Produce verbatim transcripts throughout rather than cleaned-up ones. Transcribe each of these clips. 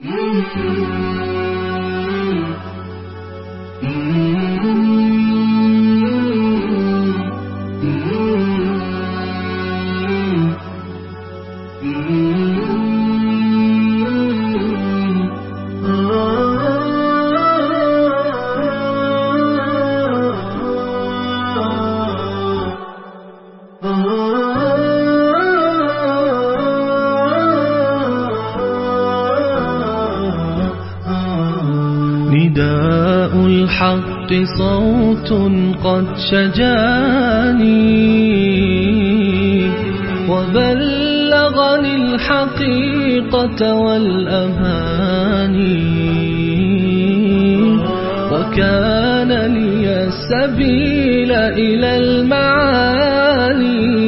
نداء الحق صوت قد شجاني وبلغني الحقيقة والأماني وكان لي السبيل إلى المعالي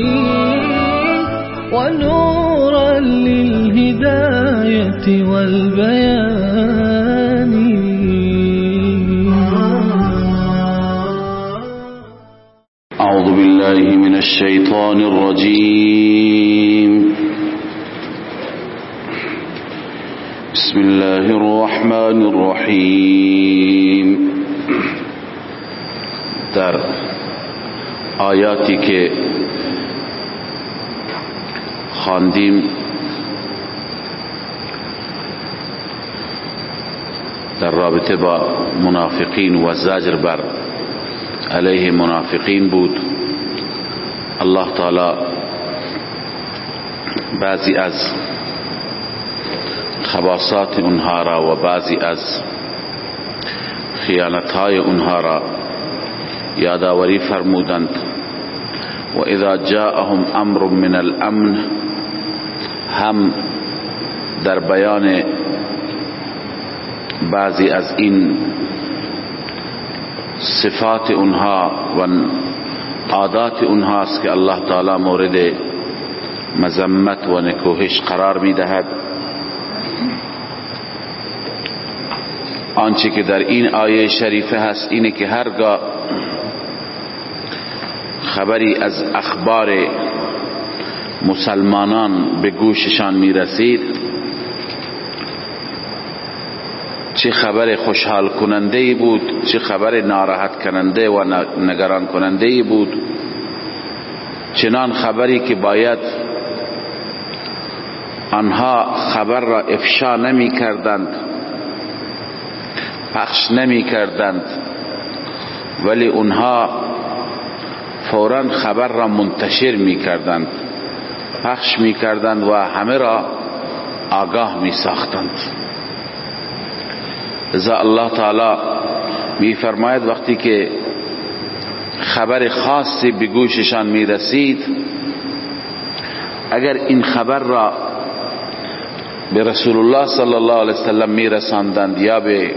ونورا للهداية والبيان. أعوذ بالله من الشيطان الرجيم. بسم الله الرحمن الرحیم. در آیاتی که خواندیم در رابطه با منافقین و زجر بر علیه منافقین بود. الله تعالی بعضی از خباثات اونها را و بعضی از خیانتهای اونها را یادآوری فرمودند. و اذا جاءهم امر من الامن، هم در بیان بعضی از این صفات اونها و عادات اونهاست که الله تعالی مورد مذمت و نکوهش قرار میدهد. آنچه که در این آیه شریفه هست اینه که هرگاه خبری از اخبار مسلمانان به گوششان میرسید، چه خبر خوشحال کننده بود چه خبر ناراحت کننده و نگران کننده بود، چنان خبری که باید آنها خبر را افشا نمی کردند، پخش نمی کردند، ولی اونها فوراً خبر را منتشر می کردند، پخش می کردند و همه را آگاه می ساختند. لذا الله تعالی می فرماید وقتی که خبر خاصی به گوششان می رسید، اگر این خبر را به رسول الله صلی الله علیه وسلم می رساندند یا به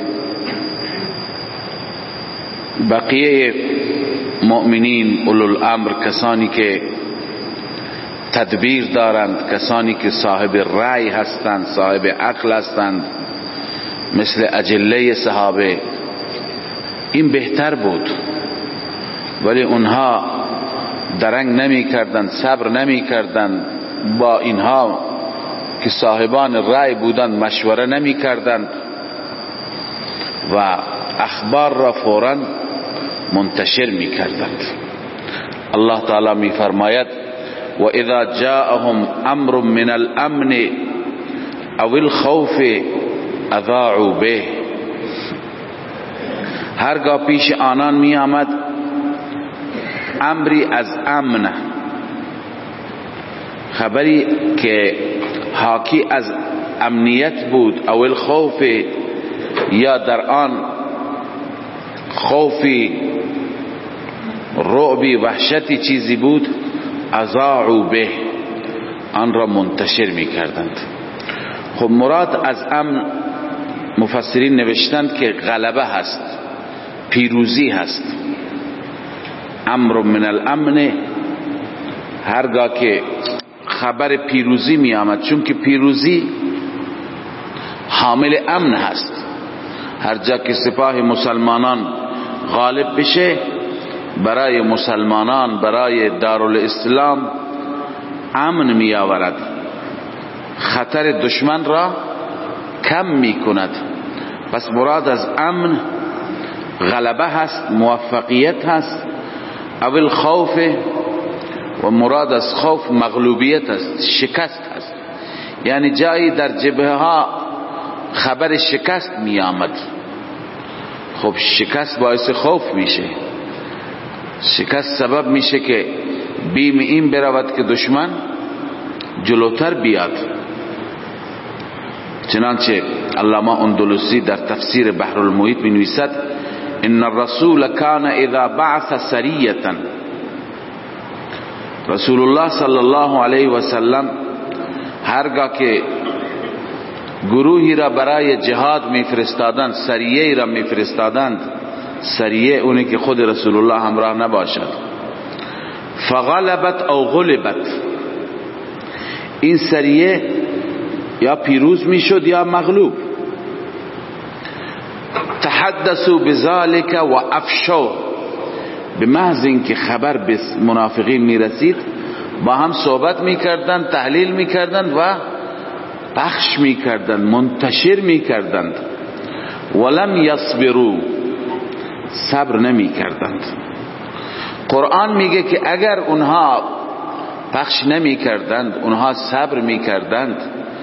بقیه مؤمنین اولو الامر، کسانی که تدبیر دارند، کسانی که صاحب رأی هستند، صاحب عقل هستند، مثل اجله صحابه، این بهتر بود. ولی اونها درنگ نمی کردند، صبر نمی کردند، با اینها که صاحبان رأی بودند مشوره نمی کردند و اخبار را فوراً منتشر می کردند. الله تعالی می فرماید و اذا جاءهم امر من الامن او الخوف اذاعوا به، هرگاه پیش آنان می آمد امری از امن، خبری که حاکی از امنیت بود، او الخوف، یا در آن خوفی، رعبی، وحشتی چیزی بود، اذاعوا به، آن را منتشر می کردند. خب مراد از امن مفسرین نوشتند که غلبه هست، پیروزی هست. امر من الامن، هرگاه که خبر پیروزی می آمد، چون که پیروزی حامل امن هست. هر جا که سپاه مسلمانان غالب بشه، برای مسلمانان، برای دارالاسلام امن می آورد، خطر دشمن را کم می کند. پس مراد از امن غلبه هست، موفقیت هست. اول خوف، و مراد از خوف مغلوبیت است، شکست هست. یعنی جایی در جبهه ها خبر شکست می آمد، خب شکست باعث خوف میشه، شکست سبب میشه که بیم این برود که دشمن جلوتر بیاد. چنانچه علامه اندلسی در تفسیر بحر المحیط می نویسد ان الرسول کان اذا بعث سریه، رسول الله صلی الله علیه و سلم هرگاه که گروهی را برای جهاد میفرستادند، سریه را میفرستادند، سریه اونی که خود رسول الله همراه نباشد، فغلبت او غلبت، این سریه یا پیروز میشد یا مغلوب، تحدثوا بذلك و افشوا، به محض اینکه خبر به منافقین میرسید با هم صحبت میکردند، تحلیل میکردند و پخش میکردند، منتشر میکردند. ولم یصبروا، صبر نمیکردند. قرآن میگه که اگر اونها پخش نمیکردند، اونها صبر میکردند،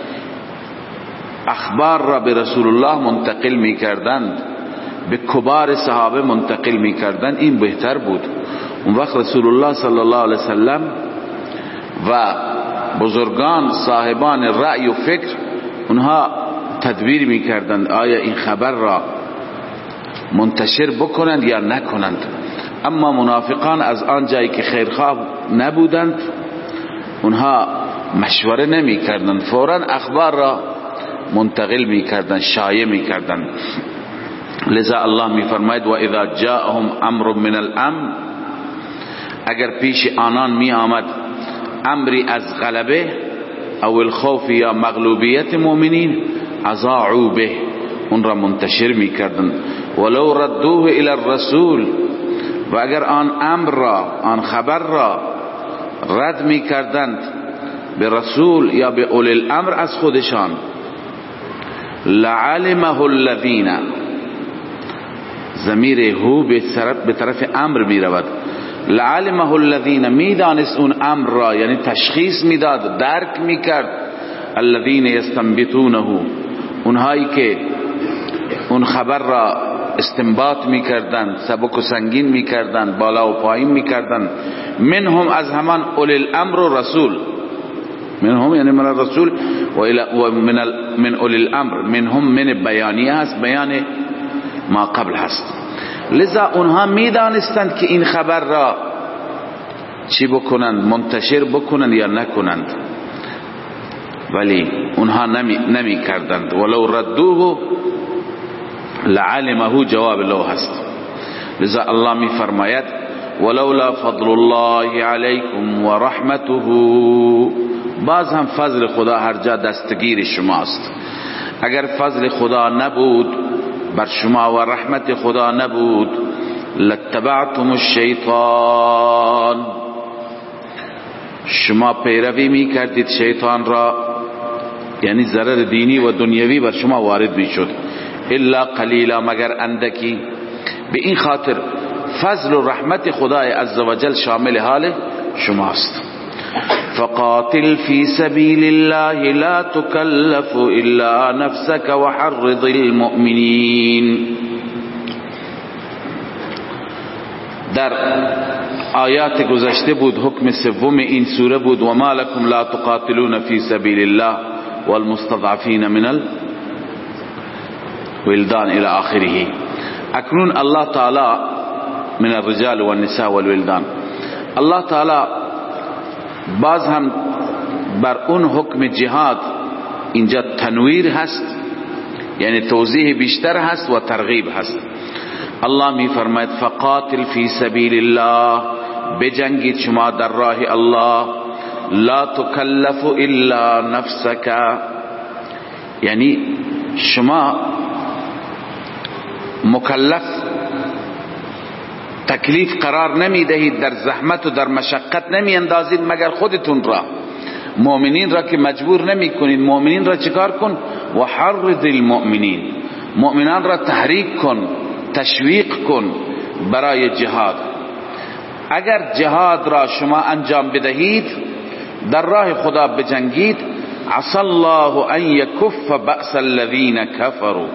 اخبار را به رسول الله منتقل میکردند، به کبار صحابه منتقل میکردند، این بهتر بود. اون وقت رسول الله صلی الله علیه وسلم و بزرگان صاحبان رأی و فکر اونها تدبیر میکردند آیا این خبر را منتشر بکنند یا نکنند. اما منافقان از آن جایی که خیرخواه نبودند اونها مشوره نمیکردند، فوراً اخبار را منتقل میکردند، شایع میکردند. لذا الله میفرماید و اذا جاءهم امر من الامن، اگر پیش آنان می آمد امری از غلبه او الخوف یا مغلوبیت مؤمنین، اذاعوا به، اون را منتشر میکردند. ولو ردوه الى الرسول، و اگر آن امر را، آن خبر را رد میکردند به رسول یا به اولی الامر از خودشان، لعلمه الذین، ضمیر هو به طرف امر می رود، لعلمه الذین، می دانست اون امر را، یعنی تشخیص می داد، درک می کرد، الذین یستنبطونه، اونهایی که اون خبر را استنباط می کردند، سبک و سنگین می کردند، بالا و پایین می کردند، منهم، از همان اولی الامر و رسول، منهم یعنی من الرسول و من, من اولی الامر، منهم من بیانیه هست، بیان ما قبل هست. لذا اونها می دانستند که این خبر را چی بکنند، منتشر بکنند یا نکنند، ولی اونها نمی, نمی کردند. ولو ردوه لعلمه، جواب لو هست. لذا الله می فرماید ولولا فضل الله علیکم و رحمته، باز هم فضل خدا هر جا دستگیر شماست. اگر فضل خدا نبود بر شما و رحمت خدا نبود، لاتبعتم الشیطان، شما پیروی می کردید شیطان را، یعنی ضرر دینی و دنیوی بر شما وارد می شد. الا قلیلا، مگر اندکی. به این خاطر فضل و رحمت خدای عزوجل شامل حال شماست. فقاتل في سبيل الله لا تكلف إلا نفسك وحرض المؤمنين. در آیات گذشته بود حکم سوم این سوره بود و ما لكم لا تقاتلون في سبيل الله والمستضعفين من الولدان الى آخره. اکنون الله تعالی من الرجال والنساء والولدان، الله تعالی باز هم بر اون حکم جهاد اینجا تنویر هست، یعنی توضیح بیشتر هست و ترغیب هست. الله می فرماید فقاتل فی سبیل الله، بجنگید شما در راه الله، لا تکلف الا نفسک، یعنی شما مکلف تکلیف قرار نمی دهید، در زحمت و در مشقت نمی اندازید مگر خودتون را. مؤمنین را که مجبور نمی کنید. مؤمنین را چیکار کن؟ و حرض المؤمنین، مؤمنان را تحریک کن، تشویق کن برای جهاد. اگر جهاد را شما انجام بدهید، در راه خدا بجنگید، عسى الله ان یکف بأس الذین کفروا.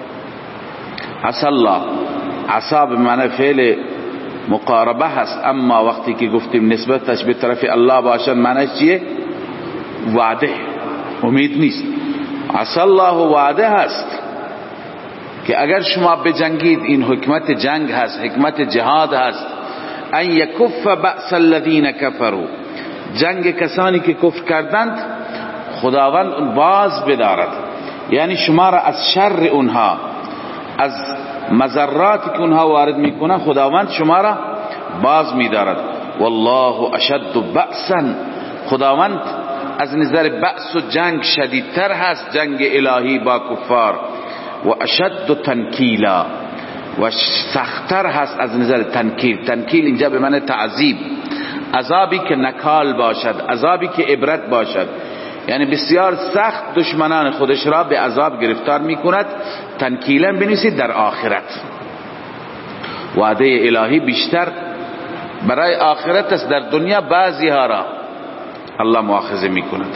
عسى الله، عسى به معنی فعل مقاربه هست، اما وقتی که گفتیم نسبتش به طرف الله باشد معنیش چیه؟ وعده، امید نیست. عسى الله وعده هست که اگر شما بجنگید، این حکمت جنگ هست، حکمت جهاد هست، ان یکف بأس الذین کفروا، جنگ کسانی که کفر کردند خداوند باز بدارد، یعنی شما را از شر اونها، از مضراتی که اونها وارد میکنه خداوند شما را باز میدارد. والله اشد بأسا، خداوند از نظر بأس و جنگ شدیدتر هست، جنگ الهی با کفار. و اشد تنکیلا، و سختتر هست از نظر تنکیل. تنکیل اینجا به معنی تعذیب، عذابی که نکال باشد، عذابی که عبرت باشد، یعنی بسیار سخت دشمنان خودش را به عذاب گرفتار میکند. تنکیلا بنویسید در آخرت. وعده الهی بیشتر برای آخرت است، در دنیا بعضی ها را الله مؤاخذه میکند.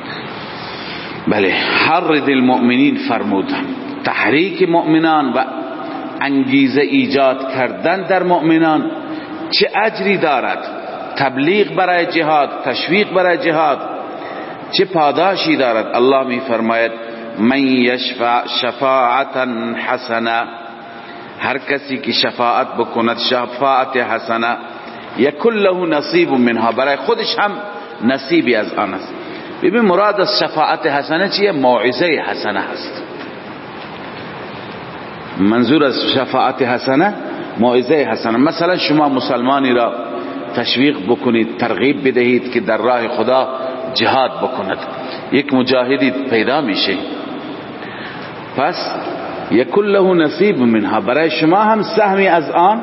بله، حرض المؤمنین فرمود، تحریک مؤمنان و انگیزه ایجاد کردن در مؤمنان چه اجری دارد. تبلیغ برای جهاد، تشویق برای جهاد چه پاداشی دارد. الله می فرماید من یشفع شفاعتا حسنه، هر کسی که شفاعت بکند شفاعت حسنه، یکن له نصیب منها، برای خودش هم نصیبی از آن است. ببین مراد از شفاعت حسنه چیه؟ موعظه حسنه هست. منظور از شفاعت حسنه موعظه حسنه. مثلا شما مسلمانی را تشویق بکنید، ترغیب بدهید که در راه خدا جهاد بکند، یک مجاهدی پیدا میشه، پس یکن له نصیب منها، برای شما هم سهمی از آن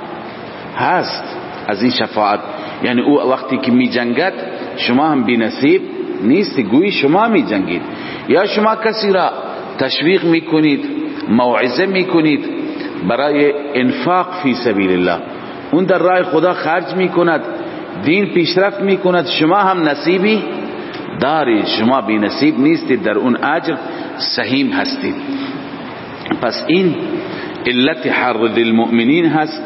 هست، از این شفاعت. یعنی او وقتی که می جنگد شما هم بی نصیب نیست، گویی شما می جنگید. یا شما کسی را تشویق می کنید، موعظه می کنید برای انفاق فی سبیل الله، اون در راه خدا خرج می کند، دین پیشرفت می کند، شما هم نصیبی دارید، شما بی نصیب نیستید، در اون اجر سهیم هستید. پس این علت حرض المؤمنین هست.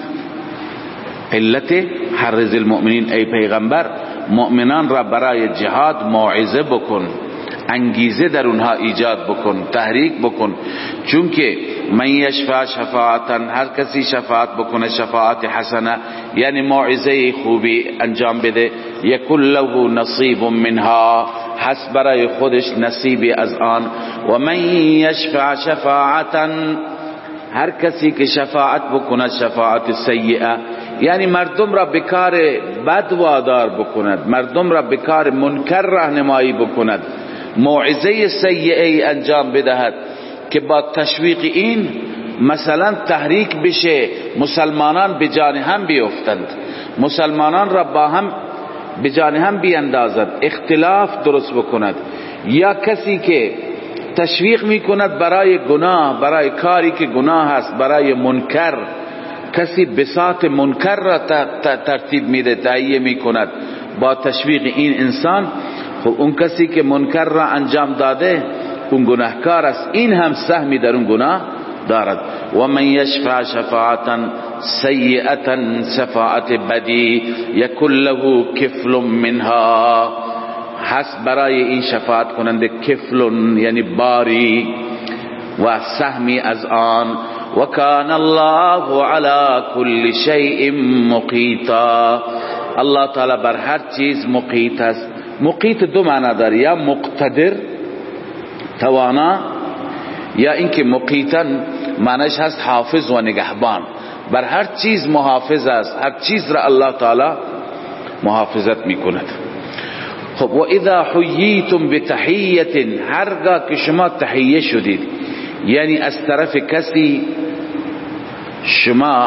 علت حرض المؤمنین، ای پیغمبر مؤمنان را برای جهاد موعظه بکن، انگیزه در اونها ایجاد بکن، تحریک بکن. چون که من یشفع شفاعتا، هر کسی شفاعت بکنه شفاعت حسنه، یعنی موعظه خوبی انجام بده، یکن له نصیب منها، حس برای خودش نصیبی از آن. و من یشفع شفاعتا، هر کسی که شفاعت بکند شفاعت سیئه، یعنی مردم را به کار بد وادار بکند، مردم را به کار منکر راهنمایی بکند، موعظه سیئه انجام بدهد که با تشویق این مثلا تحریک بشه، مسلمانان به جان هم بیفتند، مسلمانان را با هم به جان هم بیاندازد، اختلاف درست بکند. یا کسی که تشویق میکند برای گناه، برای کاری که گناه است، برای منکر، کسی بساط منکر را ترتیب میده، تهیه میکند با تشویق این انسان، خب اون کسی که منکر را انجام داده اون گناهکار است، این هم سهمی در اون گناه دارد. و من یشفع شفاعتا سیئتا، شفاعت بدی، یکن له کفل منها، هست برای این شفاعت کننده کفل یعنی باری و سهمی از آن. و کان الله علی کل شیء مقیتا، الله تعالی بر هر چیز مقیت است. مقیت دو معنی داره، یا مقتدر توانا، یا اینکه مقیتا معنیش هست حافظ و نگهبان، بر هر چیز محافظ است، هر چیز را الله تعالی محافظت میکند. خب و اذا حییتم بتحیه، هرگاه که شما تحیه شدید، یعنی از طرف کسی شما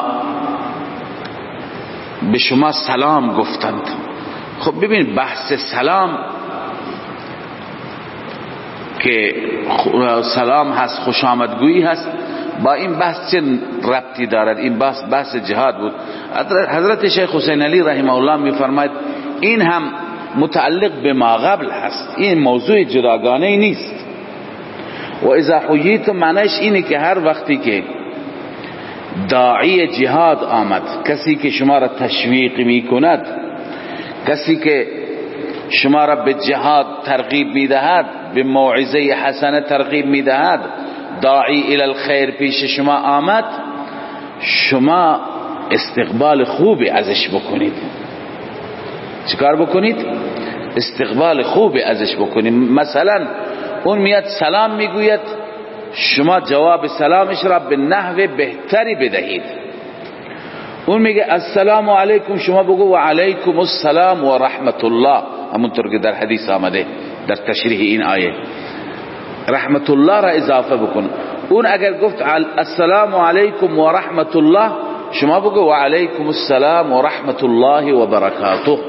به شما سلام گفتند. خب ببین بحث سلام که سلام هست، خوش آمدگویی هست، با این بحث چه ربطی دارد؟ این بحث بحث جهاد بود. حضرت شیخ حسین علی رحمه الله می فرماید این هم متعلق به ما قبل هست، این موضوع جداگانه نیست. و اذا حییتم معنیش اینه که هر وقتی که داعی جهاد آمد، کسی که شما را تشویق می کند، کسی که شما را به جهاد ترغیب می دهد، به موعظه حسنه ترغیب می دهد، داعی الی الخیر پیش شما آمد، شما استقبال خوبی ازش بکنید. چیکار بکنید؟ استقبال خوبی ازش بکنید. مثلا اون میاد سلام میگوید، شما جواب سلامش را به نحو بهتری بدهید. اون میگه السلام علیکم، شما بگو و علیکم السلام و رحمت الله، همونطور که در حدیث آمده در تشریح این آیه، رحمت الله را اضافه بکن. اون اگر گفت السلام علیکم و رحمت الله، شما بگو و علیکم السلام و رحمت الله و برکاته.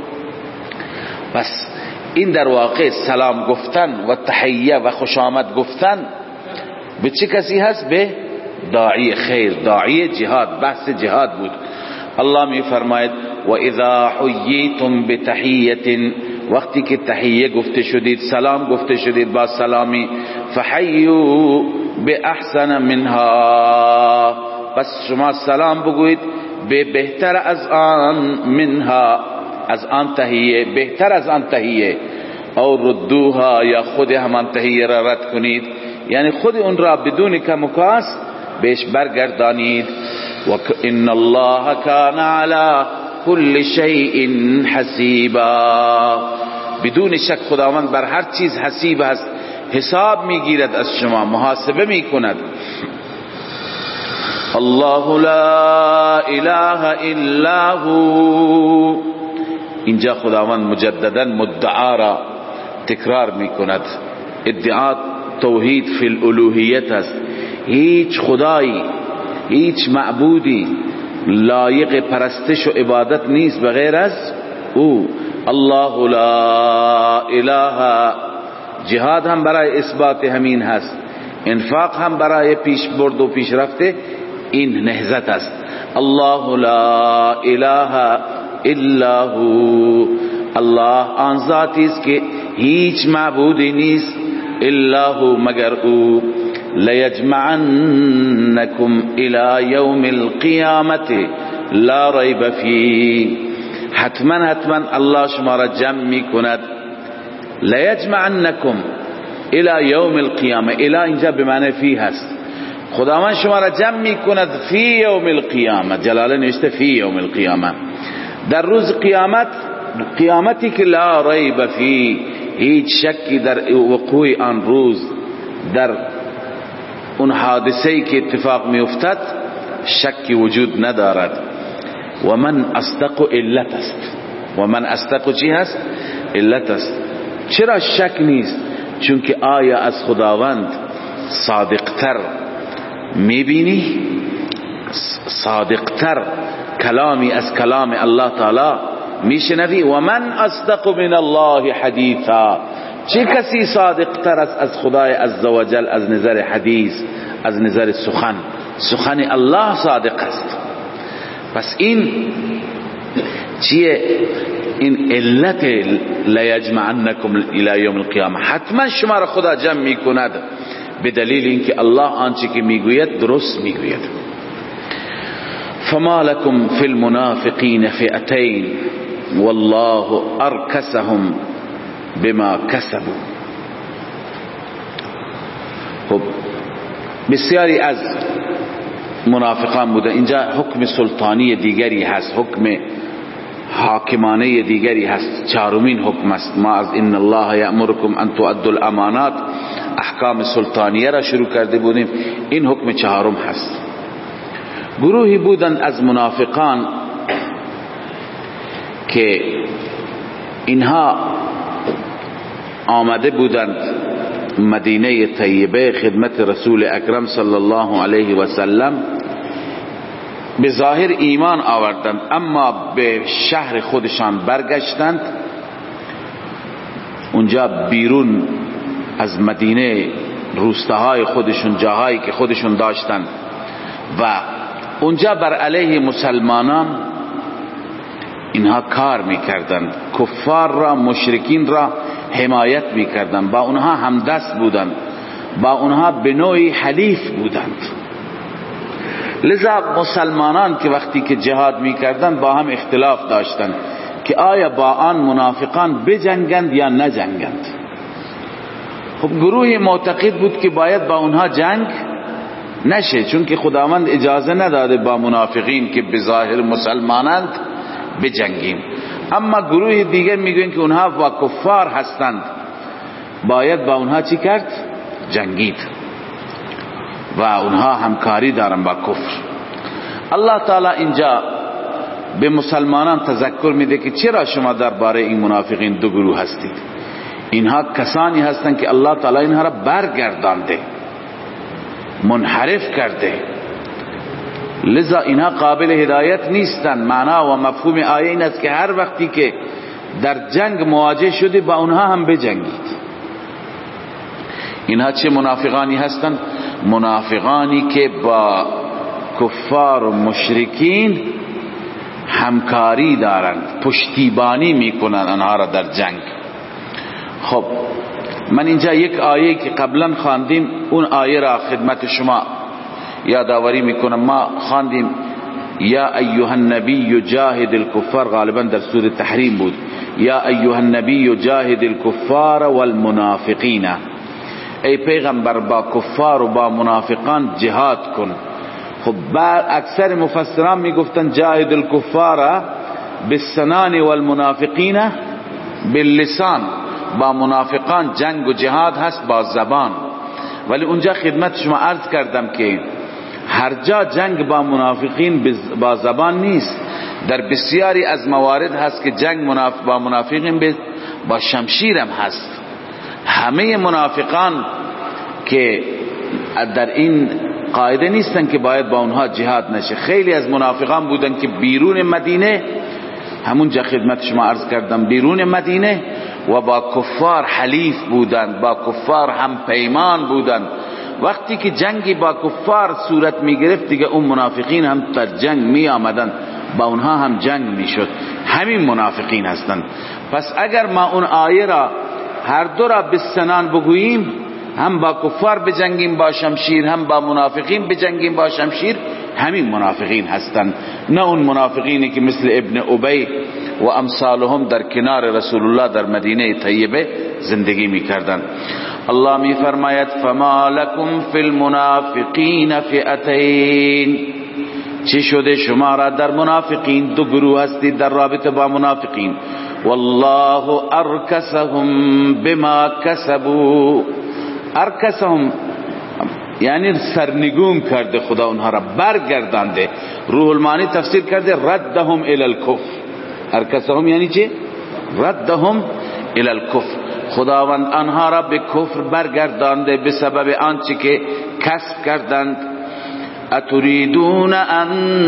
پس این در واقع سلام گفتن و تحیه و خوش آمد گفتن به چه کسی هست؟ به داعی خیر، داعی جهاد. بحث جهاد بود. الله می فرماید و اذا حییتم بتحیه، وقتی که تحیه گفته شدید، سلام گفته شدید با سلامی، فحیوا باحسن منها، پس شما سلام بگویید به بهتر از آن، منها از آن تحیه، بهتر از آن تحیه، او ردوها یا خود همان تحیه را رد کنید، یعنی خود اون را بدون کم و کاست بهش برگردانید. و ان الله کان علی کل شیء حسیبا، بدون شک خداوند بر هر چیز حسیب است، حساب میگیرد از شما، محاسبه میکند. الله لا اله الا هو، اینجا خداوند مجددا مدعا را تکرار میکند. ادعا توحید فی الالوهیت است. هیچ خدایی، هیچ معبودی لایق پرستش و عبادت نیست بغیر از او. الله لا اله، جهاد هم برای اثبات همین هست، انفاق هم برای پیش برد و پیشرفت این نهضت است. الله لا اله الا هو، الله آن ذاتی است که هیچ معبودی نیست الا هو مگر او. لیجمعنکم الی یوم القیامت لا ریب فیه، حتما حتما الله شما را جمع می کند. لیجمعنکم الی یوم القیامه، الی اینجا به معنی فی هست، خداوند شما را جمع می کند فی یوم القیامه، جلاله نوشته فی یوم القیامه، در روز قیامت، قیامتی که لا ریب فیه، هیچ شکی در وقوع آن روز، در اون حادثه‌ای که اتفاق می افتد شکی وجود ندارد. و من اصدق علت است، و من اصدق چی هست؟ علت است. چرا شک نیست؟ چون که آیا از خداوند صادقتر میبینی؟ صادقتر کلامی از کلام الله تعالی میشنوی؟ و من اصدق من الله حدیثا، چه کسی صادقتر است از خدای عزوجل از نظر حدیث، از نظر سخن؟ سخن الله صادق است. پس این چیه؟ این علت لیجمعنکم الی یوم القیامه، حتما شما را خدا جمع می کند، به دلیل اینکه الله آنچه که میگوید درست میگوید. فما لكم فی المنافقین فئتین والله ارکسهم بما کسبوا. خب بسیاری از منافقان بوده، اینجا حکم سلطانی دیگری هست، حکم حاکمانه دیگری هست، چهارمین حکم است. ما از ان الله یأمرکم ان تؤدوا الامانات، احکام سلطانیه را شروع کرده بودیم، این حکم چهارم هست. گروهی بودند از منافقان که اینها آمده بودند مدینه طیبه خدمت رسول اکرم صلی الله علیه و سلم، به ظاهر ایمان آوردند، اما به شهر خودشان برگشتند. اونجا بیرون از مدینه روستاهای خودشون، جاهایی که خودشون داشتن و اونجا بر علیه مسلمانان اینها کار میکردند، کفار را، مشرکین را حمایت میکردند، با اونها همدست بودند، با اونها به نوعی حلیف بودند. لذا مسلمانان که وقتی که جهاد میکردند با هم اختلاف داشتند که آیا با آن منافقان بجنگند یا نجنگند. خب گروه معتقد بود که باید با اونها جنگ نشه، چون که خداوند اجازه نداده با منافقین که بظاهر مسلمانند بجنگیم. اما گروه دیگر میگوین که اونها با کفار هستند، باید با اونها چی کرد؟ جنگید و اونها همکاری دارن با کفر. الله تعالی اینجا به مسلمانان تذکر میده که چرا شما درباره این منافقین دو گروه هستید. اینها کسانی هستند که الله تعالی اینها را برگردانده، منحرف کرده، لذا اینها قابل هدایت نیستند. معنا و مفهوم آیه این است که هر وقتی که در جنگ مواجه شده با اونها هم بجنگید. اینها چه منافقانی هستند؟ منافقانی که با کفار و مشرکین همکاری دارند، پشتیبانی میکنند آنها را در جنگ. خب من اینجا یک آیه که قبلا خواندیم اون آیه را خدمت شما یادآوری میکنم. ما خواندیم یا ایها النبی جاهد الکفار، غالبا در سوره تحریم بود، یا ایها النبی جاهد الکفار والمنافقین، ای پیغمبر با کفار و با منافقان جهاد کن. خب بعد اکثر مفسران میگفتن جاهد الکفار بالسنان والمنافقین باللسان، با منافقان جنگ و جهاد هست با زبان. ولی اونجا خدمت شما عرض کردم که هر جا جنگ با منافقین با زبان نیست، در بسیاری از موارد هست که جنگ منافق با منافقین با شمشیر هم هست. همه منافقان که در این قاعده نیستن که باید با اونها جهاد نشه. خیلی از منافقان بودن که بیرون مدینه، همونجا خدمت شما عرض کردم، بیرون مدینه و با کفار حلیف بودن، با کفار هم پیمان بودن. وقتی که جنگی با کفار صورت می گرفت دیگه اون منافقین هم در جنگ می آمدن، با اونها هم جنگ می شد. همین منافقین هستند. پس اگر ما اون آیه را هر دو را بسنان بگوییم، هم با کفار بجنگیم با شمشیر، هم با منافقین بجنگیم با شمشیر، همین منافقین هستند، نه اون منافقینی که مثل ابن ابی و امثالهم در کنار رسول الله در مدینه طیبه زندگی میکردند. الله می فرماید فما لکم فی المنافقین فئتین، چی شده شما را در منافقین دو گروه هستید در رابطه با منافقین. والله ارکسهم بما کسبوا، ارکسهم یعنی سرنگون کرده، خدا اونها را برگردانده. روح المعانی تفسیر کرده ردهم الی الکفر. ارکسهم یعنی چه؟ ردهم الی الکفر، خداوند آنها را به کفر برگردانده به سبب آنچه که کسب کردند. اتریدون ان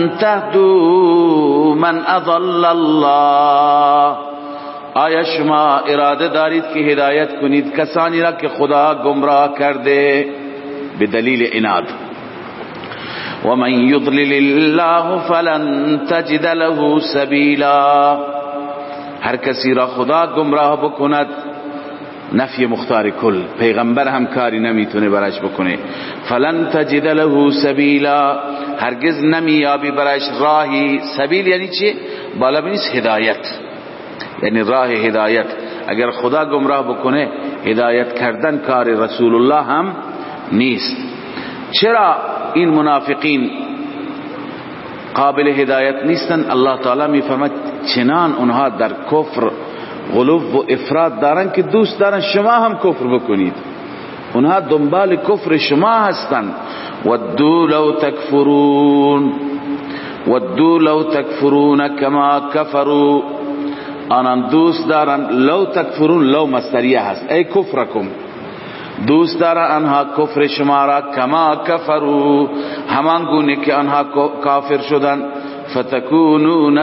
تهدوا من اضل الله، آیا شما اراده دارید که هدایت کنید کسانی را که خدا گمراه کرده به دلیل عناد؟ و من یضلل الله فلن تجد له سبیلا، هر کسی را خدا گمراه بکند، نفی مختار کل، پیغمبر هم کاری نمیتونه برایش بکنه. فلن تجد له سبیلا، هرگز نمیابی برایش راهی. سبیل یعنی چی؟ بالا بنیست هدایت، یعنی راه هدایت. اگر خدا گمراه بکنه هدایت کردن کار رسول الله هم نیست. چرا این منافقین قابل هدایت نیستن؟ الله تعالی می فرماید چنان اونها در کفر غلو و افراط دارن که دوست دارن شما هم کفر بکنید. اونها دنبال کفر شما هستن. ودو لو تکفرون، ودو لو تکفرون کما کفروا، آنان دوست دارن لو تکفرون، لو مصدریه هست، ای کفرکم، دوست دارن آنها کفر شما را، کما کفروا، همان گونه که آنها کافر شدن، فتکونون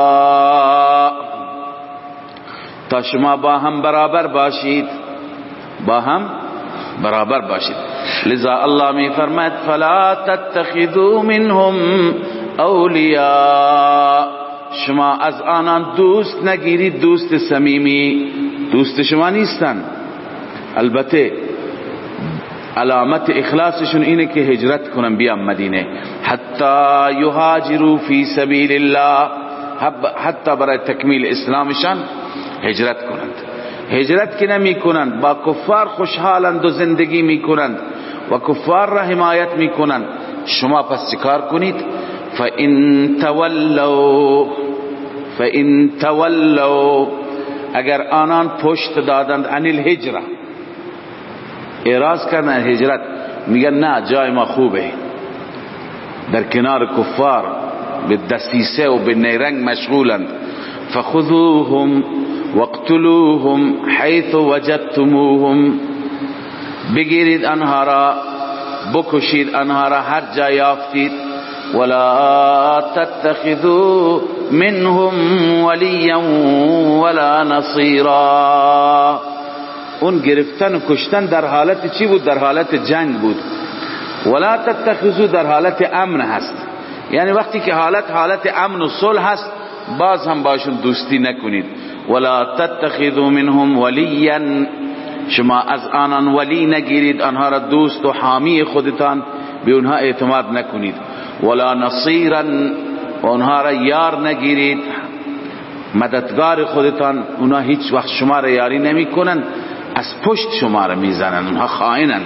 سوا، تا شما با هم برابر باشید. با هم برابر باشید. لذا الله می فرماید فلا تتخذوا منهم اولیاء، شما از آنان دوست نگیرید، دوست صمیمی دوست شما نیستن. البته علامت اخلاصشون اینه که هجرت کنن بیان مدینه، حتی یهاجروا فی سبیل الله، حتی برای تکمیل اسلامشان هجرت کنند. هجرت که نمی کنند، با کفار خوشحالند و زندگی می کنند و کفار را حمایت می کنند. شما پس چیکار کنید؟ فَإِن تَوَلَّوْا فَإِن تَوَلَّوْا اگر آنان پشت دادند عن الهجرة، اعراض کردن هجرت، میگن نه جای ما خوبه، در کنار کفار به دسیسه و به نیرنگ مشغولند. فخذوهم واقتلوهم حیث وجدتموهم، بگیرید آنها را، بکشید آنها را هر جا یافتید. ولا تتخذوا منهم ولیا ولا نصیرا، اون گرفتن و کشتن در حالت چی بود؟ در حالت جنگ بود. ولا تتخذوا در حالت امن هست، یعنی وقتی که حالت حالت امن و صلح هست باز هم باشون دوستی نکنید. ولا تتخذوا منهم ولیا، شما از آنان ولی نگیرید، آنها را دوست و حامی خودتان به اونها اعتماد نکنید. ولا نصیرا، و اونها را یار نگیرید، مددگار خودتان. اونها هیچ وقت شما را یاری نمی کنند، از پشت شما را میزنند، اونها خائنند.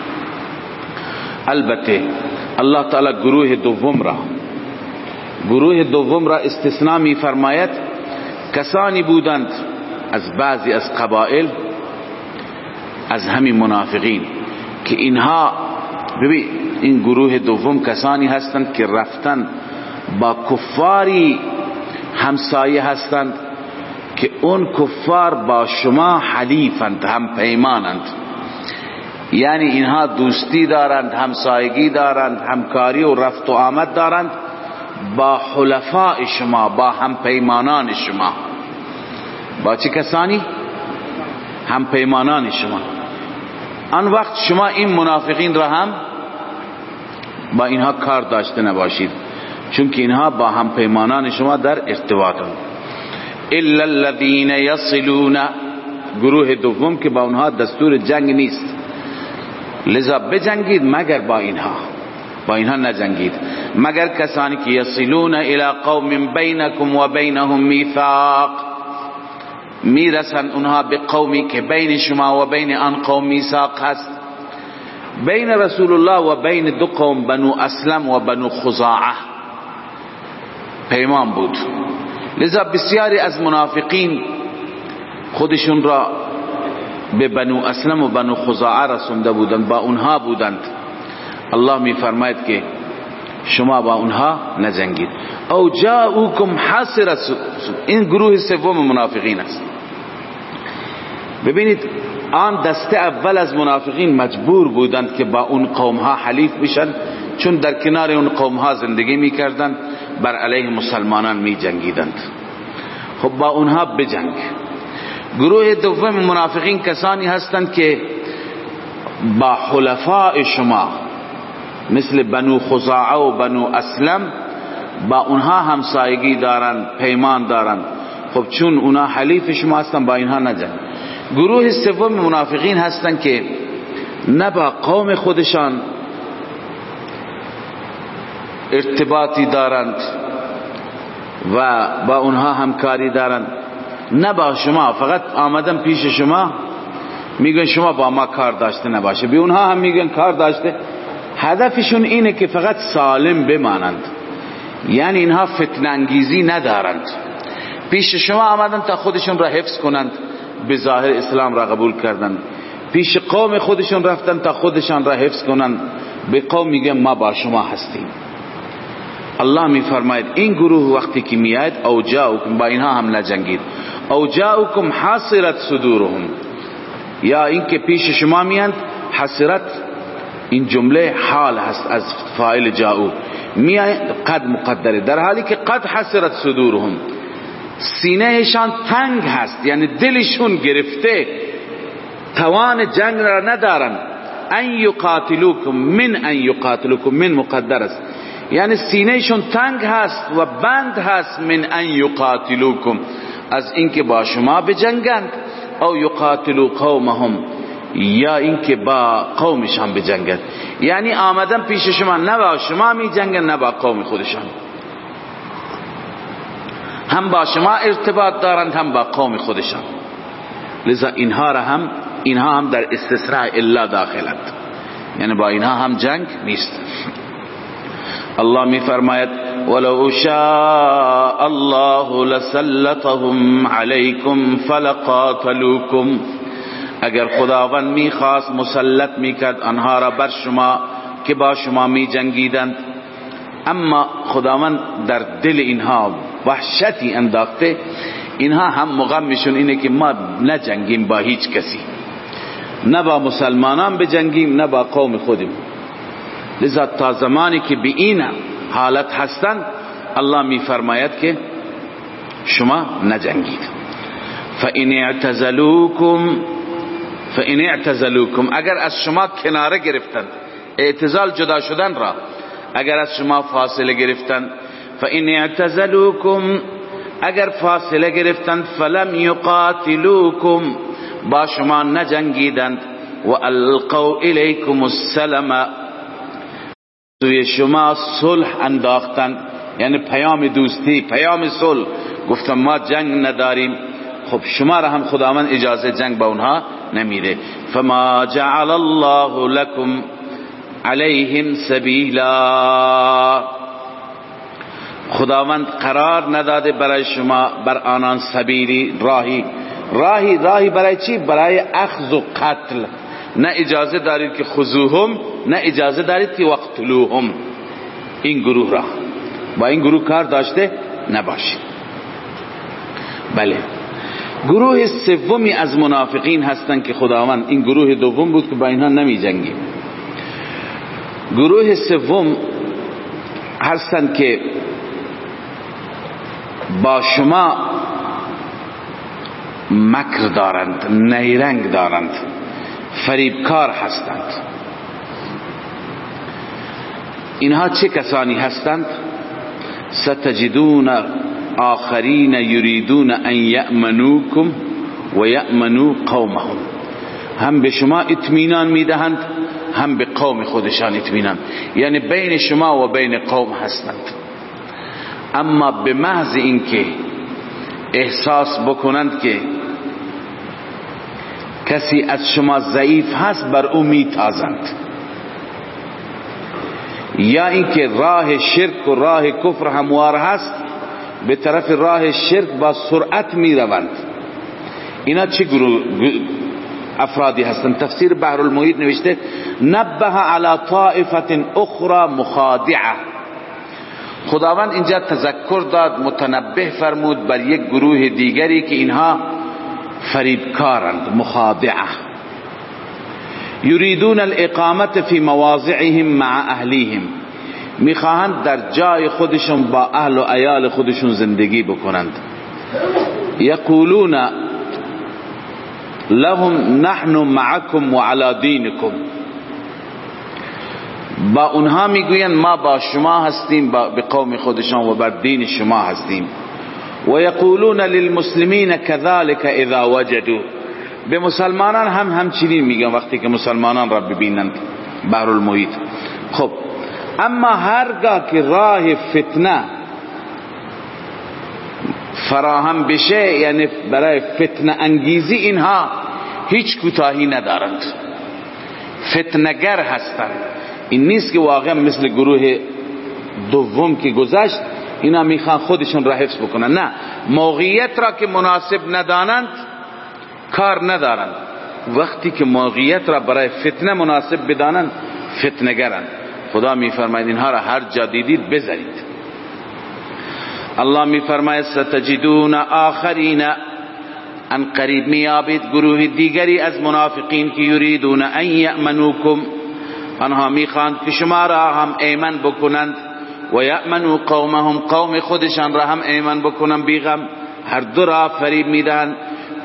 البته الله تعالی گروه دوم را گروه دوم را استثناء می فرماید. کسانی بودند از بعضی از قبائل، از همین منافقین، که اینها، ببین این گروه دوم کسانی هستند که رفتن با کفاری همسایه هستند که اون کفار با شما حلیفند، هم پیمانند، یعنی اینها دوستی دارند، همسایگی دارند، همکاری و رفت و آمد دارند با حلفاء شما، با هم پیمانان شما. با چه کسانی؟ هم پیمانان شما. آن وقت شما این منافقین را هم با اینها کار داشته نباشید، چون که اینها با هم پیمانان شما در ارتباطند. الا الذين يصلون، گروه دوم که با اونها دستور جنگ نیست، لذا بجنگید مگر با اینها، با اینها نجنگید، مگر کسانی که یصلون الى قوم بینکم و بینهم میثاق، میرسن اونها به قومی که بین شما و بین آن قوم میثاق هست. بین رسول الله و بین دو قوم، بنو اسلم و بنو خزاعه، پیمان بود. لذا بسیاری از منافقین خودشون را به بنو اسلم و بنو خزاعه رسونده بودند، با اونها بودند. الله می فرماید که شما با اونها نجنگید. او جاءوکم حاصرة، این گروه سوم منافقین است. ببینید آن دسته اول از منافقین مجبور بودند که با اون قوم ها حلیف بشن، چون در کنار اون قوم ها زندگی می کردند، بر علیه مسلمانان می جنگیدند. خب با اونها بجنگ. گروه دوم منافقین کسانی هستند که با حلفاء شما مثل بنو خزاعه و بنو اسلم با اونها همسایگی دارند، پیمان دارند. خب چون اونها حلیف شما هستند با اینها نجنگ. گروه سوم منافقین هستند که نه با قوم خودشان ارتباطی دارند و با اونها همکاری دارند، نه با شما، فقط آمدن پیش شما میگن شما با ما کار داشته نباشه، به اونها هم میگن کار داشته. هدفشون اینه که فقط سالم بمانند، یعنی اینها فتنه انگیزی ندارند. پیش شما آمدن تا خودشون را حفظ کنند، به ظاهر اسلام را قبول کردند. پیش قوم خودشون رفتن تا خودشان را حفظ کنند، به قوم میگن ما با شما هستیم. الله می فرماید این گروه وقتی که میاد، او جاءوکم، با اینها هم نجنگید. او جاءوکم حاصرت صدورهم، یا اینکه پیش شما میاند، حاصرت این جمله حال هست از فاعل جاءو، میاید قد مقدره، در حالی که قد حاصرت صدورهم، سینهشان تنگ هست، یعنی دلشون گرفته، توان جنگ را ندارن. ان یقاتلوکم، من ان یقاتلوکم، من مقدر است، یعنی سینهشون تنگ هست و بند هست. من ان یقاتلوکم، از اینکه با شما بجنگند. او یقاتلو قومهم، یا اینکه با قومشان بجنگند. یعنی آمدن پیش شما، نه با شما می جنگن نه با قوم خودشان، هم با شما ارتباط دارند هم با قوم خودشان. لذا اینها را هم اینها هم در استثناء الا داخلند، یعنی با اینها هم جنگ نیست. الله می فرماید ولو شاء الله لسلطهم علیکم فلقاتلوکم، اگر خداوند می خواست مسلط می کرد آنها را بر شما که با شما می جنگیدند. اما خداوند در دل اینها وحشتی انداخته، اینها هم مغمشون اینه که ما نجنگیم با هیچ کسی، نه با مسلمانان بجنگیم نه با قوم خودم. لذا تا زمانی که به این حالت هستند الله می فرماید که شما نجنگید. فإن اعتزلوکم فإن اعتزلوکم، اگر از شما کناره گرفتند، اعتزال جدا شدن را اگر از شما فاصله گرفتند. فإن اعتزلوکم، اگر فاصله گرفتند. فلم یقاتلوکم، با شما نجنگیدند. و القوا الیکم السلام، توی شما صلح انداختند، یعنی پیام دوستی، پیام صلح، گفتم ما جنگ نداریم. خب شما را هم خداوند اجازه جنگ با اونها نمیده. فما جعل الله لكم علیهم سبیلا، خداوند قرار نداده برای شما بر آنان سبیلی، راهی. راهی راهی برای چی؟ برای اخذ و قتل. نه اجازه دارید که خذوهم، نه اجازه دارید که وقتلوهم. این گروه را با این گروه کار داشته نباشید. بله، گروه سومی از منافقین هستند که خداوند، این گروه دوم بود که با اینها نمی جنگیم. گروه سوم هستند که با شما مکر دارند، نیرنگ دارند، فریبکار هستند. اینها چه کسانی هستند؟ ستجدون آخرین یریدون ان یأمنوکم و یأمنوا قومهم، هم به شما اطمینان میدهند هم به قوم خودشان اطمینان، یعنی بین شما و بین قوم هستند. اما به محض اینکه احساس بکنند که کسی از شما ضعیف هست بر او میتازند، یا اینکه راه شرک و راه کفر هموار هست به طرف راه شرک با سرعت میروند. اینا چه گروه افرادی هستند؟ تفسیر بحر المحیط نوشته نبه علی طائفة اخرى مخادعه، خداوند اینجا تذکر داد، متنبه فرمود بر یک گروه دیگری که اینها فریبکارند، مخادعه. یریدون الاقامه فی مواضعهم مع اهلیهم، میخواهند در جای خودشون با اهل و عیال خودشون زندگی بکنند. یقولون لهم نحن معكم وعلى دینکم، با اونها میگویند ما با شما هستیم، به قوم خودشان و بر دین شما هستیم. و یقولون للمسلمین كذلك اذا وجدوا، به مسلمانان هم همچنین میگن وقتی که مسلمانان را ببینند. بحر المحیط. خب اما هرگاه که راه فتنه فراهم بشه، یعنی برای فتنه انگیزی، اینها هیچ کوتاهی ندارند، فتنگر هستند. این نیست که واقعا مثل گروه دوم که گذشت اینا میخوان خودشون را حفظ بکنن، نه، موقعیت را که مناسب ندانند کار ندارند، وقتی که موقعیت را برای فتنه مناسب بدانند فتنگرند. خدا میفرماید اینها را هر جا دیدید بزنید. الله میفرماید ستجدون آخرین، ان قریب میابید گروه دیگری از منافقین که یریدون ان یأمنوکم، آنها میخواند که شما را هم ایمن بکنند، و یأمنوا قومهم، قوم خودشان را هم ایمن بکنند بیغم. هر دو را فریب میدهند.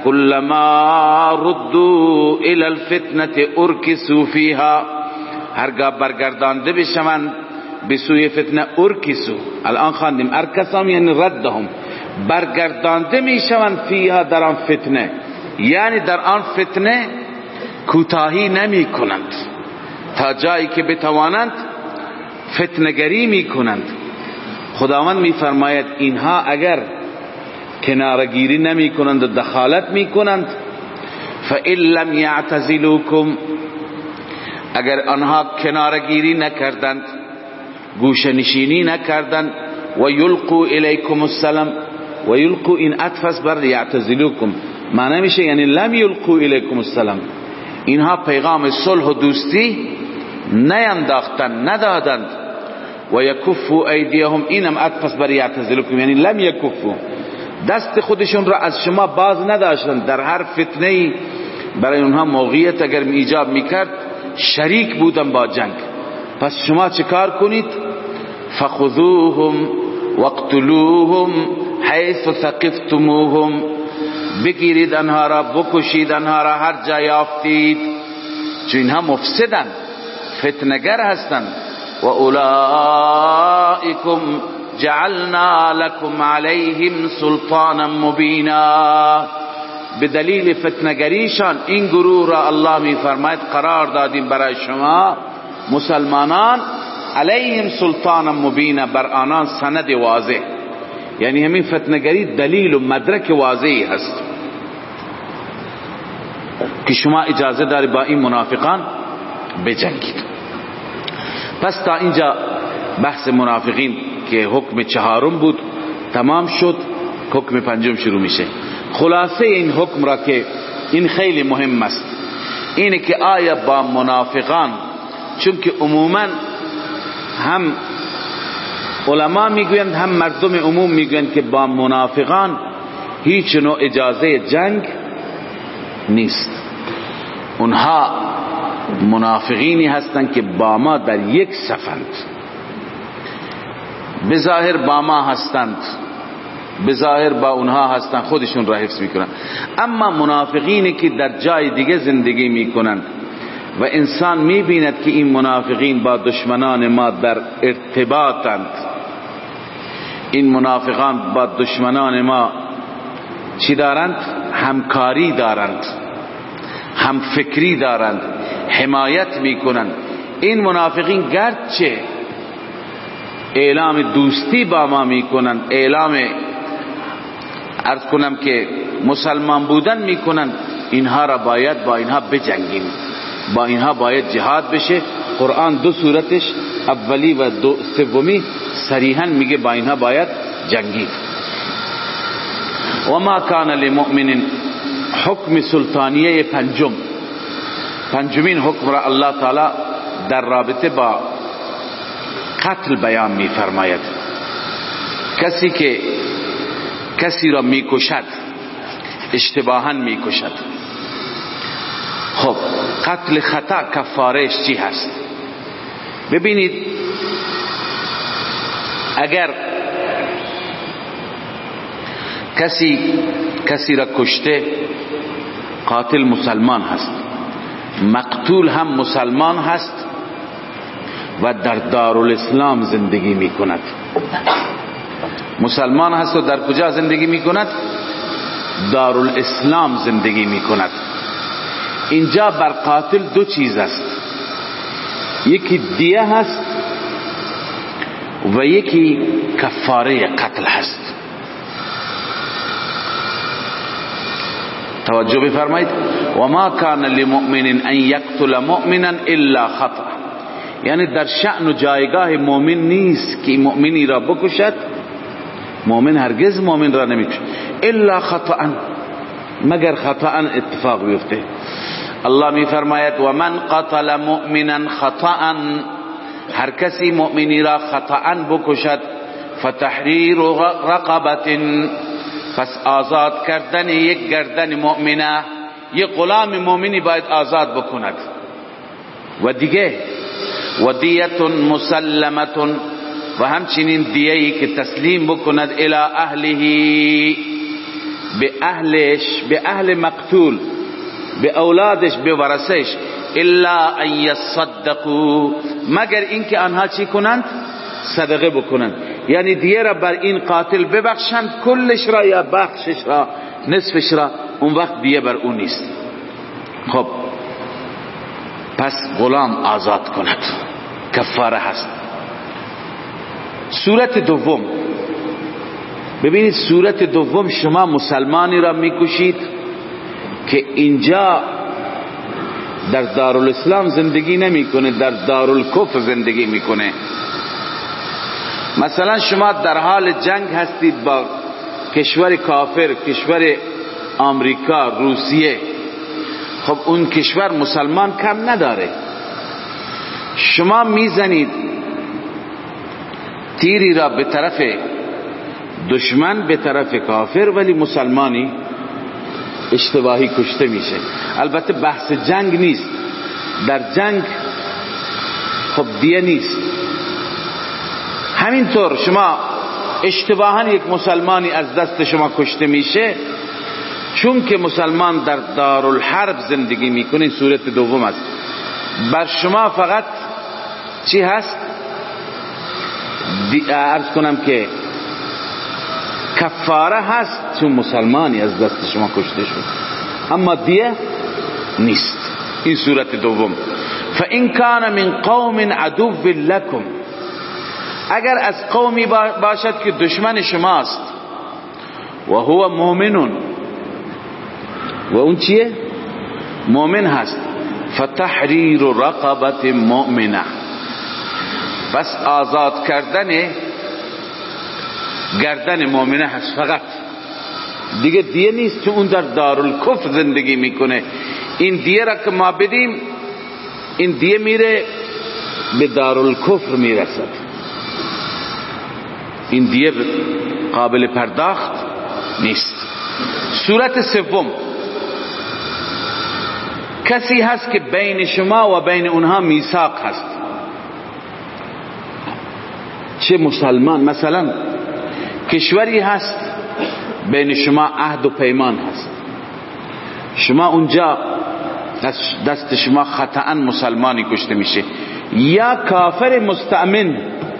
كلما ردوا الى الفتنه اركسوا فيها، هرگاه برگردانده بشوند به سوی فتنه ارکسو، الان خواندیم ارکسام یعنی ردهم، برگردانده میشوند فیها در آن فتنه، یعنی در آن فتنه کوتاهی نمی کنند تا جایی که بتوانند فتنگری می کنند. خداوند می فرماید اینها اگر کنارگیری نمی کنند و دخالت می کنند، فإن لم یعتزلوکم، اگر آنها کنارگیری نکردند، گوشنشینی نکردند، و یلقوا الیکم السلام، و یلقوا این عطف بر یعتزلوکم، معنی میشه یعنی لم یلقوا الیکم السلام، اینها پیغام صلح و دوستی نینداختند ندادند، و یکفوا ایدیهم، اینم عطف بر یعتزلوکم یعنی لم یکفوا، دست خودشون را از شما باز نداشتند، در هر فتنه‌ای برای اونها موقعیت اگر ایجاب میکرد شریک بودن با جنگ. پس شما چه کار کنید؟ فخذوهم واقتلوهم حیث ثقفتموهم، بگیرید انها را بکشید انها را هر جا یافتید، چون اینها مفسدن فتنگر هستند. و اولئکم جعلنا لكم عليهم سلطانا مبینا، به دلیل فتنگریشان این گروه را الله می فرماید قرار دادیم برای شما مسلمانان علیهم سلطانا مبینا، بر آنان سند واضح، یعنی همین فتنگری دلیل و مدرک واضحی هست که شما اجازه داری با این منافقان بجنگید. پس تا اینجا بحث منافقین که حکم چهارم بود تمام شد، حکم پنجم شروع میشه. خلاصه این حکم را که این خیلی مهم است اینه که آیا با منافقان، چون که عموما هم علما میگویند هم مردم عموم میگویند که با منافقان هیچ نوع اجازه جنگ نیست، اونها منافقینی هستند که با ما در یک صفند، بظاهر با ما هستند، بظاهر با اونها هستند، خودشون را حفظ میکنند. اما منافقینی که در جای دیگه زندگی میکنند و انسان میبیند که این منافقین با دشمنان ما در ارتباطند، این منافقان با دشمنان ما چی دارند؟ همکاری دارند، هم فکری دارند، حمایت میکنند. این منافقین گرچه اعلام دوستی با ما میکنند، اعلام عرض کنم که مسلمان بودن میکنند، اینها را باید با اینها بجنگیم، با اینها باید جهاد بشه. قرآن دو صورتش اولی و دو سومی صریحا میگه با اینها باید جنگید. و ما کان لمؤمن، حکم سلطانیه پنجم، پنجمین حکم را الله تعالی در رابطه با قتل بیان می فرماید. کسی که کسی را می کشد اشتباها می کشد، خب قتل خطا کفارش چی هست؟ ببینید اگر کسی کسی را کشته، قاتل مسلمان هست، مقتول هم مسلمان هست و در دارالاسلام زندگی می کند. مسلمان هست و در کجا زندگی می کند؟ دارالاسلام زندگی می کند. اینجا بر قاتل دو چیز است، یکی دیه هست و یکی کفاره قتل هست. توجه بفرمایید. و ما کان لمؤمن ان یقتل مؤمنا الا خطأ، یعنی در شأن و جایگاه مؤمن نیست که مؤمنی را بکشد، مؤمن هرگز مؤمن را نمیکشد الا خطأ، مگر خطأ اتفاق بیفته. الله می فرماید و من قتل مؤمنا خطأ، هر کسی مؤمنی را خطأ بکشد، فتحریر رقبت، پس آزاد کردن یک گردن مؤمنه، یک غلام مؤمنی باید آزاد بکند. و دیگه و دیت مسلمت، و همچنین دیهی که تسلیم بکند الی اهله، به اهلش، به اهل مقتول، به اولادش، به ورثش، الا ان یصدقوا، مگر اینکه آنها چی کنند؟ صدقه بکنند. یعنی دیه را بر این قاتل ببخشند، کلش را یا بخشش را، نصفش را، اون وقت دیه بر اون نیست. خب پس غلام آزاد کند، کفاره هست. صورت دوم، ببینید صورت دوم، شما مسلمانی را میکشید که اینجا در دارالاسلام زندگی نمیکنه، در دارالکفر زندگی میکنه. مثلا شما در حال جنگ هستید با کشور کافر، کشور آمریکا، روسیه. خب اون کشور مسلمان کم نداره، شما میزنید تیری را به طرف دشمن، به طرف کافر، ولی مسلمانی اشتباهی کشته میشه. البته بحث جنگ نیست، در جنگ خب دیه نیست. همینطور شما اشتباها یک مسلمانی از دست شما کشته میشه، چون که مسلمان در دارالحرب زندگی میکنه، صورت دوم است. بر شما فقط چی هست؟ عرض کنم که کفاره هست، چون مسلمانی از دست شما کشته شد، اما دیه نیست. این صورت دوم. فَإِنْ كَانَ مِنْ قَوْمٍ عَدُوٍّ لَكُمْ، اگر از قومی باشد که دشمن شماست، و هو مؤمن، و اون چیه؟ مؤمن هست، فتحریر رقبة مؤمنه، بس آزاد کردن گردن مؤمنه هست فقط، دیگه دیه نیست، چون اون در دارالکفر زندگی میکنه. این دیه را که ما بدیم، این دیه میره به دارالکفر میرسد، این دیه قابل پرداخت نیست. صورت سوم، کسی هست که بین شما و بین اونها میثاق هست، چه مسلمان، مثلا کشوری هست بین شما عهد و پیمان هست، شما اونجا دست شما خطأ مسلمانی کشته میشه، یا کافر مستأمن،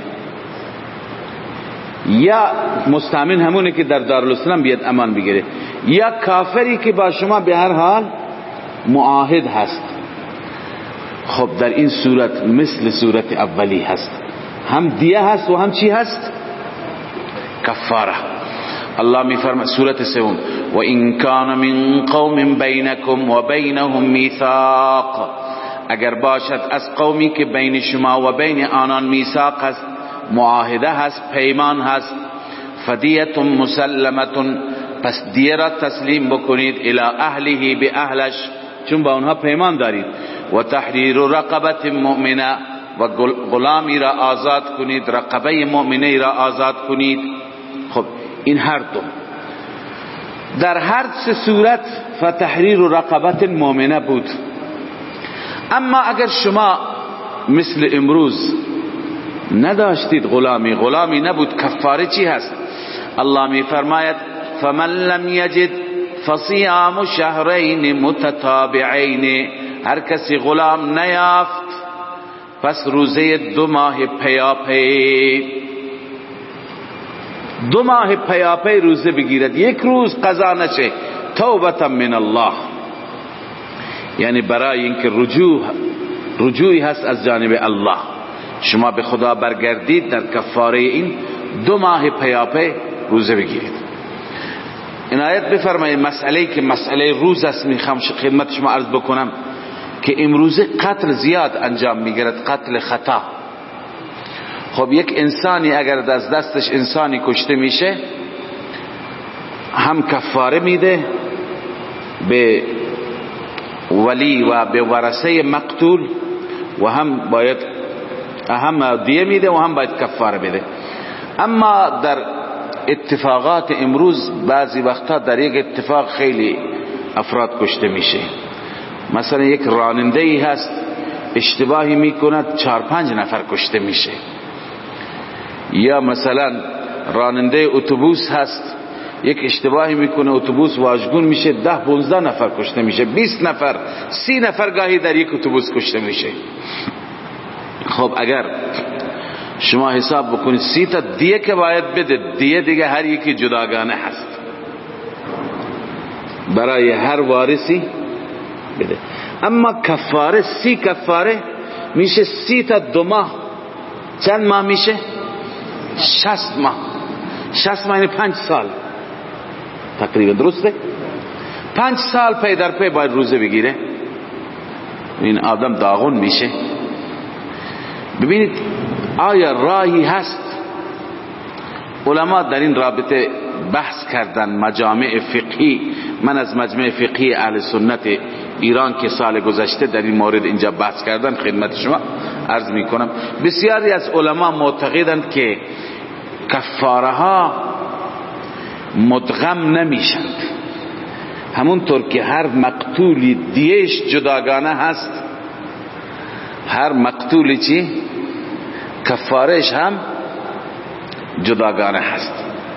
یا مستأمن همونه که در دارالاسلام بیاد امان بگیره، یا کافری که با شما به هر حال معاهد هست. خب در این صورت مثل صورت اولی هست، هم دیه هست و هم چی هست؟ کفاره. الله می فرماید سورت سوم، و این کان من قوم بینکم و بینهم میثاق، اگر باشد از قومی که بین شما و بین آنان میثاق هست، معاهده هست، پیمان هست، فدیت مسلمت، پس دیه را تسلیم بکنید، الی اهله، به اهلش، چون با اونها پیمان دارید، و تحریر رقبت مؤمنه، و غلامی را آزاد کنید، رقبه مؤمنه را آزاد کنید. خب این هر دو، در هر سه صورت فتحریر رقبت مؤمنه بود. اما اگر شما مثل امروز نداشتید غلامی، غلامی نبود، کفاره چی هست؟ الله می فرماید فمن لم یجد فصیام شهرین متتابعین، هر کسی غلام نیافت پس روزه دو ماه پیاپی، دو ماه پیاپی روزه بگیرد، یک روز قضا نشه، توبتا من الله، یعنی برای اینکه رجوع رجوعی هست از جانب الله، شما به خدا برگردید، در کفاره این دو ماه پیاپی روزه بگیرید. عنایت بفرمایید مسئله که مسئله روز است، میخوام خدمت شما عرض بکنم که امروزه قتل زیاد انجام میگیرد، قتل خطا. خب یک انسانی اگر از دستش انسانی کشته میشه، هم کفاره میده به ولی و به ورثه مقتول، و هم باید هم دیه میده و هم باید کفاره بده. اما در اتفاقات امروز بعضی وقتا در یک اتفاق خیلی افراد کشته میشه. مثلا یک راننده ای هست اشتباهی میکند، چهار پنج نفر کشته میشه. یا مثلا راننده اتوبوس هست یک اشتباهی میکنه اتوبوس واژگون میشه، ده پونزده نفر کشته میشه، بیست نفر، سی نفر گاهی در یک اتوبوس کشته میشه. خب اگر شما حساب بکنید سی تا دیه که باید بده، دیه دیگه هر یکی جداگانه هست، برای هر وارثی بده. اما کفاره، سی کفاره میشه سی تا دو ماه، چند ماه میشه؟ شست ماه. شست ماه یعنی پنج سال تقریبا، درسته؟ پنج سال پی در پی باید روزه بگیره. این آدم داغون میشه. ببینید آیا راهی هست؟ علما در این رابطه بحث کردن، مجامع فقهی. من از مجمع فقهی اهل سنت ایران که سال گذشته در این مورد اینجا بحث کردن خدمت شما عرض می کنم. بسیاری از علما معتقدند که کفاره ها مدغم نمیشند، همونطور که هر مقتولی دیش جداگانه هست، هر مقتولی چی؟ کفارش هم جداگانه هست.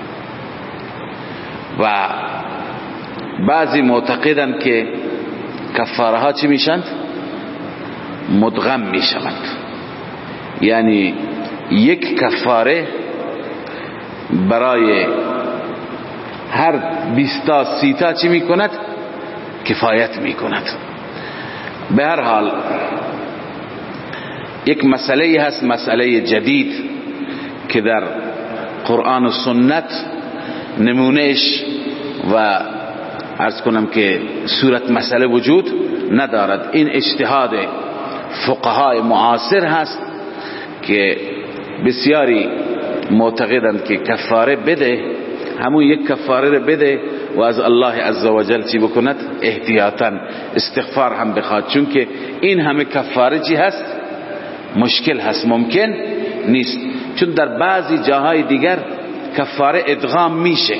و بعضی معتقدند که کفاره ها چی میشند؟ مدغم میشوند، یعنی یک کفاره برای هر بیستا سیتا چی میکند؟ کفایت میکند. به هر حال یک مسئله هست، مسئله جدید که در قرآن و سنت نمونهش و عرض کنم که صورت مسئله وجود ندارد. این اجتهاد فقهای معاصر هست که بسیاری معتقدند که کفاره بده، همون یک کفاره رو بده و از الله عزوجل چی بکند؟ احتیاطاً استغفار هم بخواد، چون که این همه کفاره چی هست؟ مشکل هست، ممکن نیست. چون در بعضی جاهای دیگر کفاره ادغام میشه.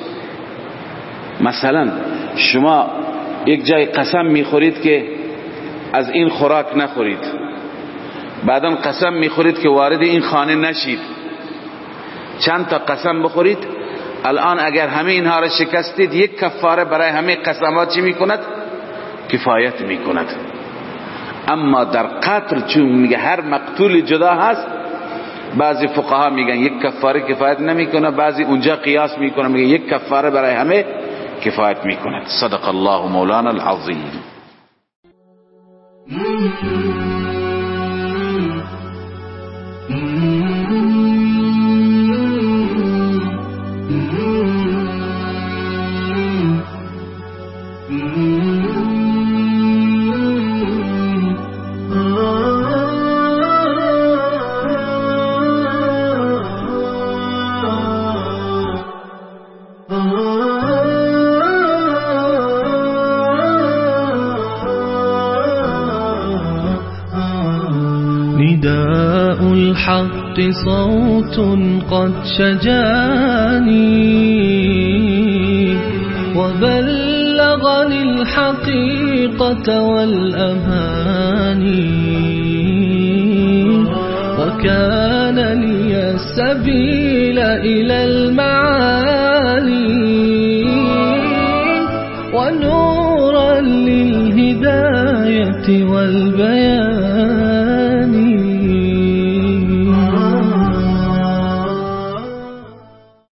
مثلا شما یک جای قسم میخورید که از این خوراک نخورید، بعدا قسم میخورید که وارد این خانه نشید، چند تا قسم بخورید. الان اگر همه اینها را شکستید، یک کفاره برای همه قسمات چی میکند؟ کفایت میکند. اما در قتل چون میگه هر مقتول جدا هست، بعضی فقها میگن یک کفاره کفایت نمیکنه، بعضی اونجا قیاس میکنه میگه یک کفاره برای همه کفایت میکند. صدق الله مولانا العظیم. نداء الحق صوت قد شجاني وبلغني الحقيقة والأماني وكان لي السبيل إلى المعالي ونورا للهداية والبيان